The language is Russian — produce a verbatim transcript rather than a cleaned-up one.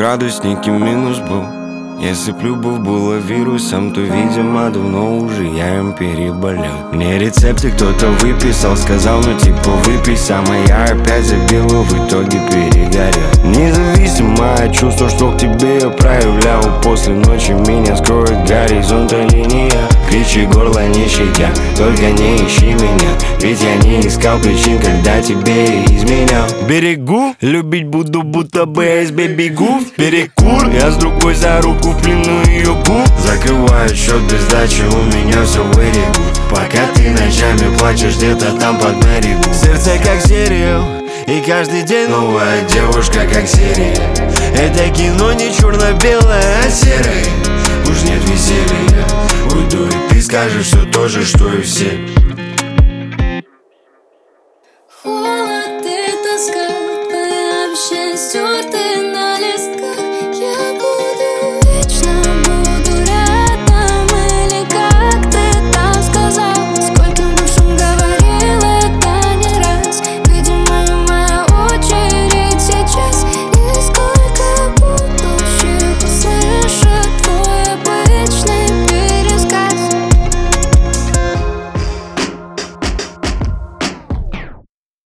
градусники минус был. Если б любовь была вирусом, то, видимо, давно уже я им переболел. Мне рецепты кто-то выписал, сказал, ну типа выпей сам, а я опять забила, в итоге перегорел. Независимое чувство, что к тебе я проявлял. После ночи меня скроет горизонта линия. Кричи горло не щадя, только не ищи меня, ведь я не искал причин, когда тебе изменял. Берегу, любить буду, будто бы из бегу в перекур. Я с другой за руку в плену ее губ. Закрываю счет без дачи, у меня все вырегут. Пока ты ночами плачешь где-то там под берегу. Сердце как сериал, и каждый день новая девушка как серия. Это кино не черно-белое, а серое. Уж нет веселья, уйду и ты скажешь все то же, что и все. Холод и тоска, твои вообще стертые